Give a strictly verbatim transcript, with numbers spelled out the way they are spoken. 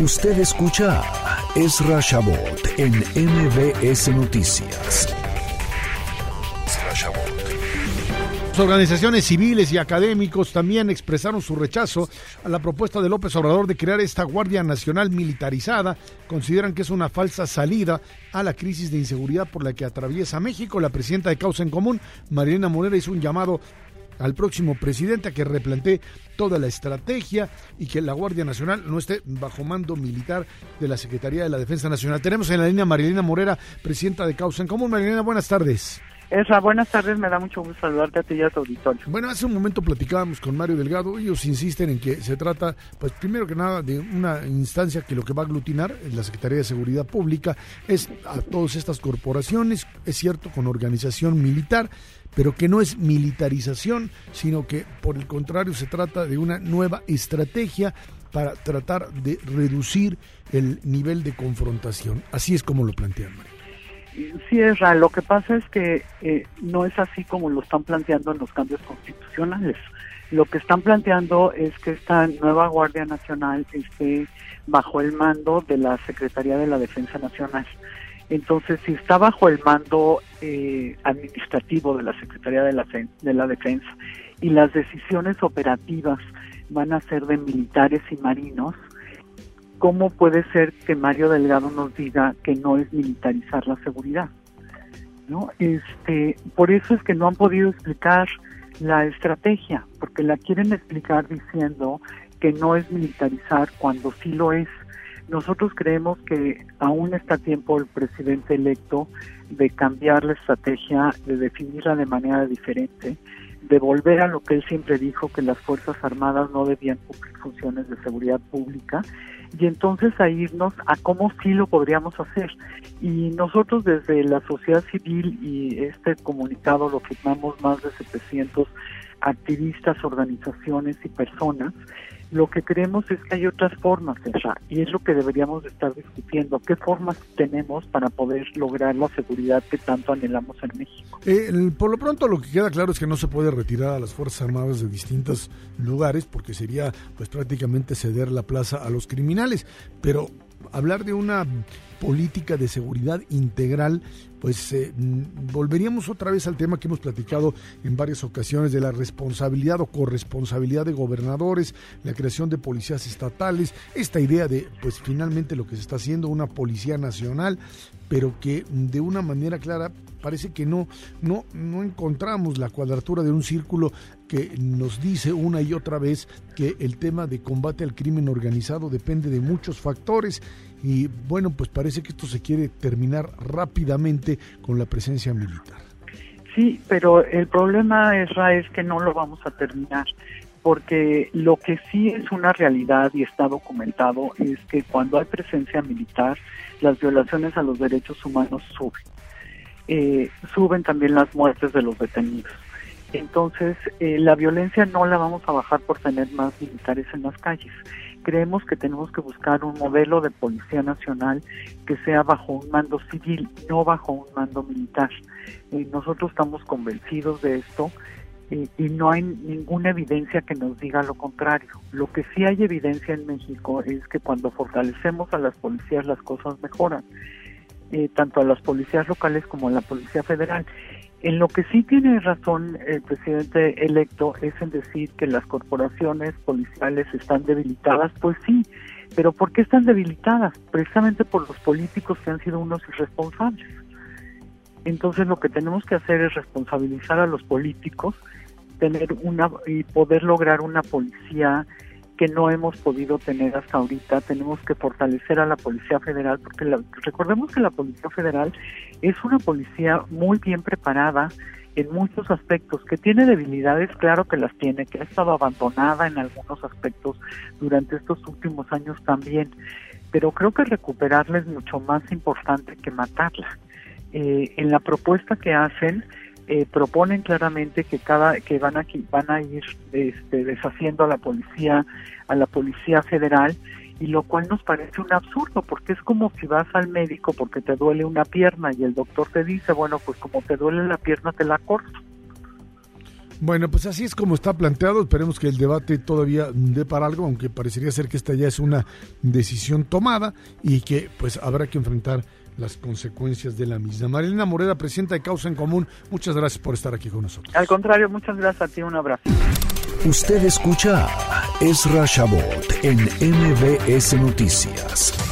Usted escucha a Ezra Shabot en M B S Noticias. Ezra Shabot. Las organizaciones civiles y académicos también expresaron su rechazo a la propuesta de López Obrador de crear esta Guardia Nacional militarizada. Consideran que es una falsa salida a la crisis de inseguridad por la que atraviesa México. La presidenta de Causa en Común, Marilena Morera, hizo un llamado al próximo presidente a que replantee toda la estrategia y que la Guardia Nacional no esté bajo mando militar de la Secretaría de la Defensa Nacional. Tenemos en la línea a Marilena Morera, presidenta de Causa en Común. Marilena, buenas tardes. Esra, buenas tardes, me da mucho gusto saludarte a ti y a tu auditorio. Bueno, hace un momento platicábamos con Mario Delgado. Ellos insisten en que se trata, pues primero que nada, de una instancia que lo que va a aglutinar en la Secretaría de Seguridad Pública es a todas estas corporaciones, es cierto, con organización militar, pero que no es militarización, sino que por el contrario se trata de una nueva estrategia para tratar de reducir el nivel de confrontación. Así es como lo plantean, María. Sí, Esra, lo que pasa es que eh, no es así como lo están planteando en los cambios constitucionales. Lo que están planteando es que esta nueva Guardia Nacional esté bajo el mando de la Secretaría de la Defensa Nacional. Entonces, si está bajo el mando eh, administrativo de la Secretaría de la, de la Defensa y las decisiones operativas van a ser de militares y marinos, ¿cómo puede ser que Mario Delgado nos diga que no es militarizar la seguridad? ¿No? Este, por eso es que no han podido explicar la estrategia, porque la quieren explicar diciendo que no es militarizar cuando sí lo es. Nosotros creemos que aún está a tiempo el presidente electo de cambiar la estrategia, de definirla de manera diferente, de volver a lo que él siempre dijo, que las Fuerzas Armadas no debían cumplir funciones de seguridad pública, y entonces a irnos a cómo sí lo podríamos hacer. Y nosotros desde la sociedad civil y este comunicado lo firmamos más de setecientos activistas, organizaciones y personas. Lo que creemos es que hay otras formas, Esra, y es lo que deberíamos estar discutiendo. ¿Qué formas tenemos para poder lograr la seguridad que tanto anhelamos en México? Eh, el, por lo pronto lo que queda claro es que no se puede retirar a las Fuerzas Armadas de distintos lugares porque sería pues prácticamente ceder la plaza a los criminales, pero hablar de una política de seguridad integral, pues eh, volveríamos otra vez al tema que hemos platicado en varias ocasiones de la responsabilidad o corresponsabilidad de gobernadores, la creación de policías estatales, esta idea de pues finalmente lo que se está haciendo, una policía nacional, pero que de una manera clara parece que no, no, no encontramos la cuadratura de un círculo que nos dice una y otra vez que el tema de combate al crimen organizado depende de muchos factores y bueno, pues parece que esto se quiere terminar rápidamente con la presencia militar. Sí, pero el problema, Esra, es que no lo vamos a terminar, porque lo que sí es una realidad y está documentado es que cuando hay presencia militar, las violaciones a los derechos humanos suben. Eh, suben también las muertes de los detenidos. Entonces, eh, la violencia no la vamos a bajar por tener más militares en las calles. Creemos que tenemos que buscar un modelo de policía nacional que sea bajo un mando civil, no bajo un mando militar. Eh, nosotros estamos convencidos de esto eh, y no hay ninguna evidencia que nos diga lo contrario. Lo que sí hay evidencia en México es que cuando fortalecemos a las policías las cosas mejoran, eh, tanto a las policías locales como a la Policía Federal. En lo que sí tiene razón el presidente electo es en decir que las corporaciones policiales están debilitadas. Pues sí, pero ¿por qué están debilitadas? Precisamente por los políticos que han sido unos irresponsables. Entonces lo que tenemos que hacer es responsabilizar a los políticos, tener una y poder lograr una policía que no hemos podido tener hasta ahorita. Tenemos que fortalecer a la Policía Federal, porque la, recordemos que la Policía Federal es una policía muy bien preparada en muchos aspectos, que tiene debilidades, claro que las tiene, que ha estado abandonada en algunos aspectos durante estos últimos años también, pero creo que recuperarla es mucho más importante que matarla. Eh, en la propuesta que hacen, Eh, proponen claramente que cada que van a van a ir este, deshaciendo a la policía a la policía federal, y lo cual nos parece un absurdo, porque es como si vas al médico porque te duele una pierna y el doctor te dice, bueno, pues como te duele la pierna te la corto. Bueno, pues así es como está planteado. Esperemos que el debate todavía dé para algo, aunque parecería ser que esta ya es una decisión tomada y que pues habrá que enfrentar las consecuencias de la misma. Marilena Moreda, presidenta de Causa en Común, muchas gracias por estar aquí con nosotros. Al contrario, muchas gracias a ti, un abrazo. Usted escucha a Ezra Shabot en M B S Noticias.